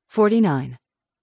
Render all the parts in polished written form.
49.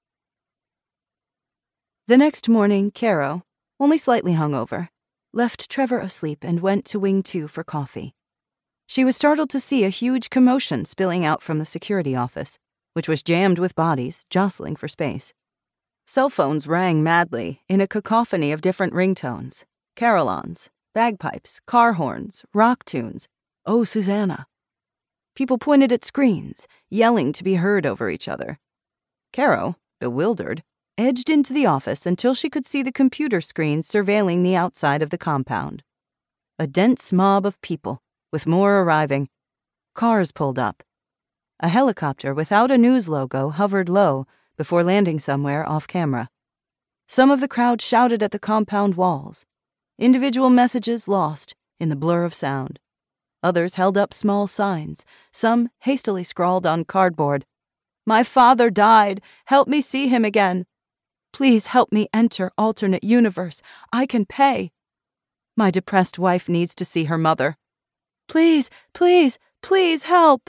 The next morning, Caro, only slightly hungover, left Trevor asleep and went to Wing 2 for coffee. She was startled to see a huge commotion spilling out from the security office, which was jammed with bodies, jostling for space. Cell phones rang madly in a cacophony of different ringtones, carillons, bagpipes, car horns, rock tunes. Oh, Susanna. People pointed at screens, yelling to be heard over each other. Caro, bewildered, edged into the office until she could see the computer screens surveilling the outside of the compound. A dense mob of people, with more arriving. Cars pulled up. A helicopter without a news logo hovered low before landing somewhere off camera. Some of the crowd shouted at the compound walls. Individual messages lost in the blur of sound. Others held up small signs, some hastily scrawled on cardboard. "My father died. Help me see him again. Please help me enter alternate universe. I can pay. My depressed wife needs to see her mother. Please, please, please help."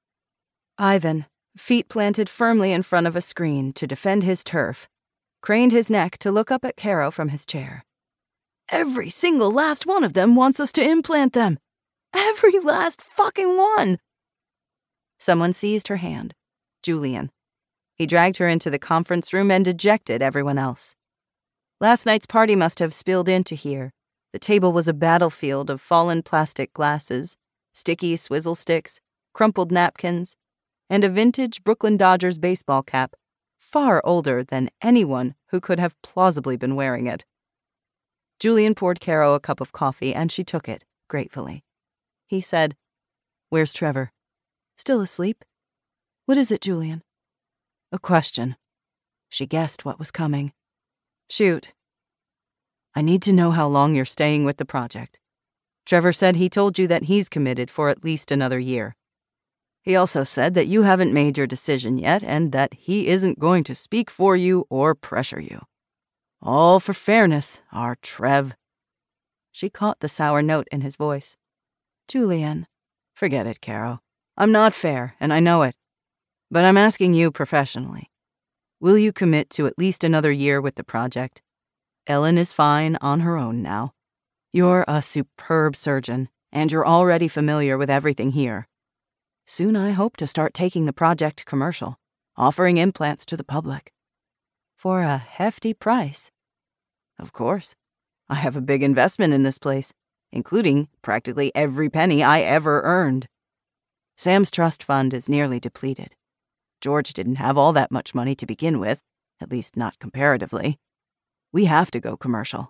Ivan, feet planted firmly in front of a screen to defend his turf, craned his neck to look up at Caro from his chair. "Every single last one of them wants us to implant them. Every last fucking one." Someone seized her hand. Julian. He dragged her into the conference room and ejected everyone else. Last night's party must have spilled into here. The table was a battlefield of fallen plastic glasses, sticky swizzle sticks, crumpled napkins, and a vintage Brooklyn Dodgers baseball cap, far older than anyone who could have plausibly been wearing it. Julian poured Caro a cup of coffee, and she took it, gratefully. He said, "Where's Trevor?" "Still asleep." "What is it, Julian?" "A question." She guessed what was coming. "Shoot." "I need to know how long you're staying with the project. Trevor said he told you that he's committed for at least another year. He also said that you haven't made your decision yet and that he isn't going to speak for you or pressure you. All for fairness, our Trev." She caught the sour note in his voice. "Julian." "Forget it, Caro. I'm not fair, and I know it. But I'm asking you professionally. Will you commit to at least another year with the project? Ellen is fine on her own now. You're a superb surgeon, and you're already familiar with everything here. Soon I hope to start taking the project commercial, offering implants to the public. For a hefty price. Of course. I have a big investment in this place, including practically every penny I ever earned. Sam's trust fund is nearly depleted. George didn't have all that much money to begin with, at least not comparatively. We have to go commercial."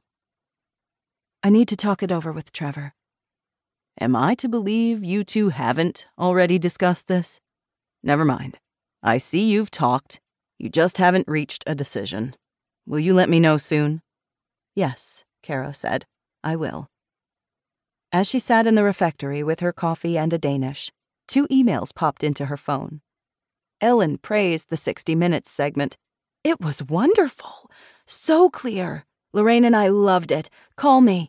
"I need to talk it over with Trevor." "Am I to believe you two haven't already discussed this? Never mind. I see you've talked. You just haven't reached a decision. Will you let me know soon?" "Yes," Caro said. "I will." As she sat in the refectory with her coffee and a Danish, 2 emails popped into her phone. Ellen praised the 60 Minutes segment. "It was wonderful. So clear. Lorraine and I loved it. Call me."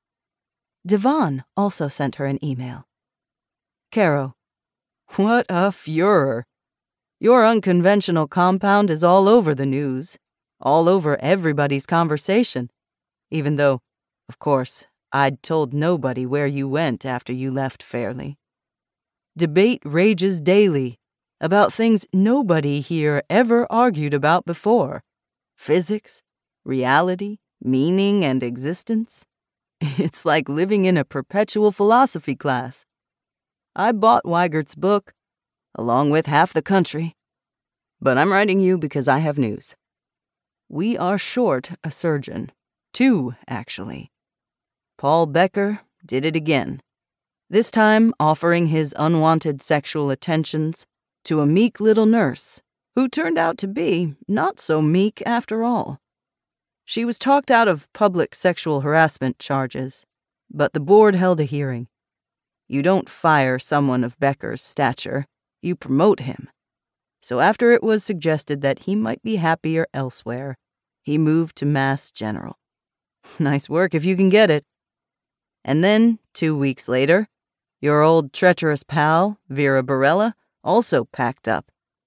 Devon also sent her an email. "Caro, what a furor. Your unconventional compound is all over the news, all over everybody's conversation, even though, of course, I'd told nobody where you went after you left Fairley. Debate rages daily about things nobody here ever argued about before. Physics, reality, meaning, and existence. It's like living in a perpetual philosophy class. I bought Weigert's book, along with half the country. But I'm writing you because I have news. We are short a surgeon. 2, actually. Paul Becker did it again. This time offering his unwanted sexual attentions to a meek little nurse who turned out to be not so meek after all. She was talked out of public sexual harassment charges, but the board held a hearing. You don't fire someone of Becker's stature, you promote him. So after it was suggested that he might be happier elsewhere, he moved to Mass General. Nice work if you can get it. And then, 2 weeks later, your old treacherous pal, Vera Barella, also packed up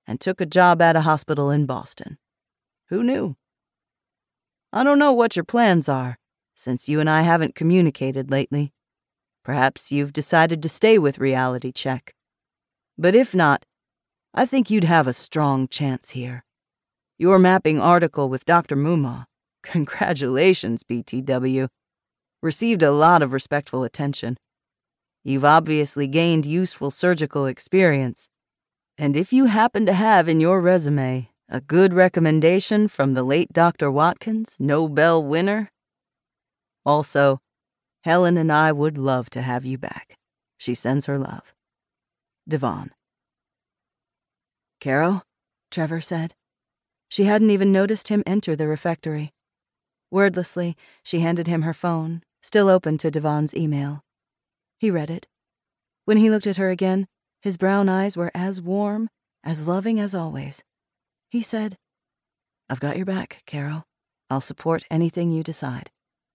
and took a job at a hospital in Boston. Who knew? I don't know what your plans are, since you and I haven't communicated lately. Perhaps you've decided to stay with Reality Check. But if not, I think you'd have a strong chance here. Your mapping article with Dr. Muma, congratulations, BTW, received a lot of respectful attention. You've obviously gained useful surgical experience. And if you happen to have in your resume a good recommendation from the late Dr. Watkins, Nobel winner. Also, Helen and I would love to have you back. She sends her love. Devon. Caro? Trevor said. She hadn't even noticed him enter the refectory. Wordlessly, she handed him her phone, still open to Devon's email. He read it. When he looked at her again, his brown eyes were as warm, as loving as always. He said, I've got your back, Caro. I'll support anything you decide.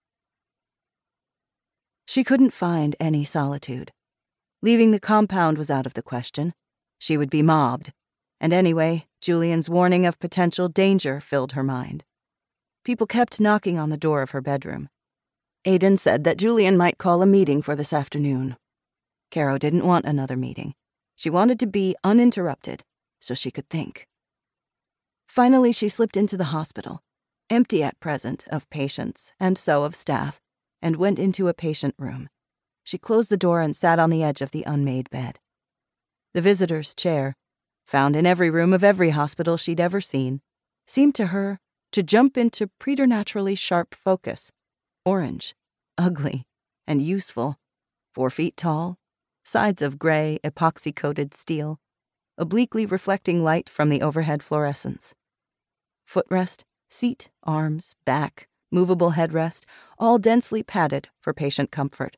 She couldn't find any solitude. Leaving the compound was out of the question. She would be mobbed. And anyway, Julian's warning of potential danger filled her mind. People kept knocking on the door of her bedroom. Aiden said that Julian might call a meeting for this afternoon. Caro didn't want another meeting. She wanted to be uninterrupted, so she could think. Finally, she slipped into the hospital, empty at present of patients and so of staff, and went into a patient room. She closed the door and sat on the edge of the unmade bed. The visitor's chair, found in every room of every hospital she'd ever seen, seemed to her to jump into preternaturally sharp focus. Orange, ugly, and useful, 4 feet tall, sides of gray, epoxy-coated steel, obliquely reflecting light from the overhead fluorescence. Footrest, seat, arms, back, movable headrest, all densely padded for patient comfort.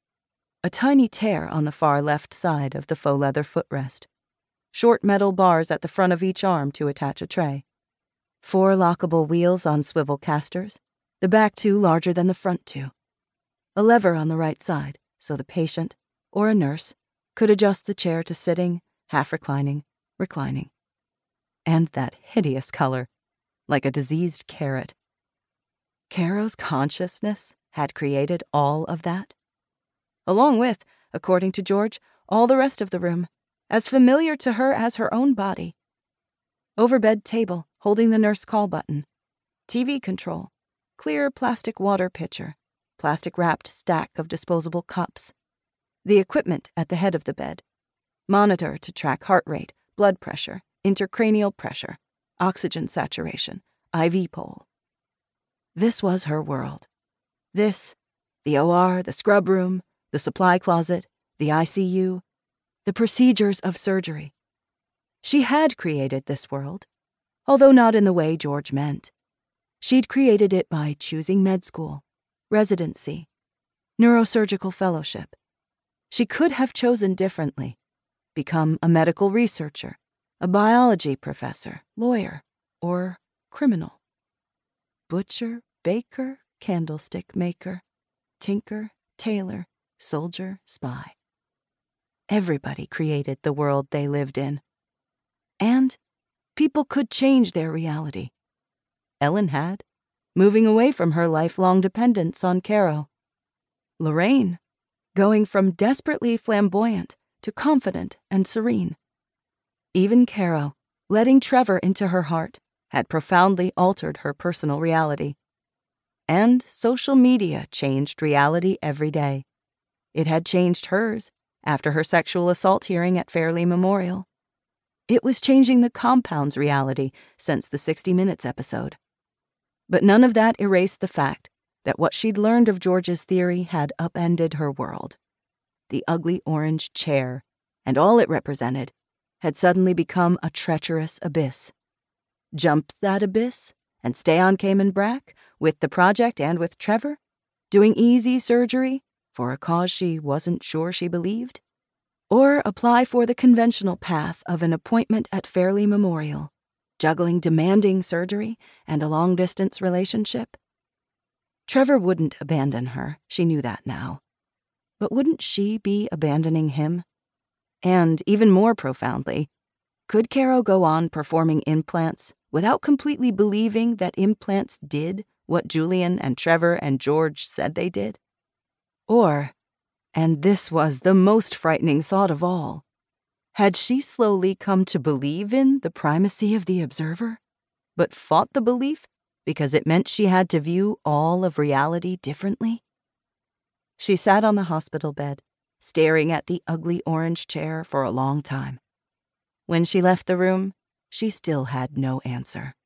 A tiny tear on the far left side of the faux leather footrest. Short metal bars at the front of each arm to attach a tray. 4 lockable wheels on swivel casters, the back 2 larger than the front 2. A lever on the right side, so the patient, or a nurse, could adjust the chair to sitting, half reclining, reclining. And that hideous color, like a diseased carrot. Caro's consciousness had created all of that. Along with, according to George, all the rest of the room, as familiar to her as her own body. Overbed table, holding the nurse call button. TV control. Clear plastic water pitcher. Plastic-wrapped stack of disposable cups. The equipment at the head of the bed. Monitor to track heart rate, blood pressure, intracranial pressure, oxygen saturation, IV pole. This was her world. This, the OR, the scrub room, the supply closet, the ICU, the procedures of surgery. She had created this world, although not in the way George meant. She'd created it by choosing med school, residency, neurosurgical fellowship. She could have chosen differently, become a medical researcher, a biology professor, lawyer, or criminal. Butcher, baker, candlestick maker, tinker, tailor, soldier, spy. Everybody created the world they lived in. And people could change their reality. Ellen had, moving away from her lifelong dependence on Caro. Lorraine, going from desperately flamboyant to confident and serene. Even Caro, letting Trevor into her heart, had profoundly altered her personal reality. And social media changed reality every day. It had changed hers after her sexual assault hearing at Fairley Memorial. It was changing the compound's reality since the 60 Minutes episode. But none of that erased the fact that what she'd learned of George's theory had upended her world. The ugly orange chair, and all it represented, had suddenly become a treacherous abyss. Jump that abyss and stay on Cayman Brac with the project and with Trevor, doing easy surgery for a cause she wasn't sure she believed? Or apply for the conventional path of an appointment at Fairley Memorial, juggling demanding surgery and a long-distance relationship? Trevor wouldn't abandon her, she knew that now. But wouldn't she be abandoning him? And, even more profoundly, Could Caro go on performing implants without completely believing that implants did what Julian and Trevor and George said they did? Or, and this was the most frightening thought of all, had she slowly come to believe in the primacy of the observer, but fought the belief because it meant she had to view all of reality differently? She sat on the hospital bed, staring at the ugly orange chair for a long time. When she left the room, she still had no answer.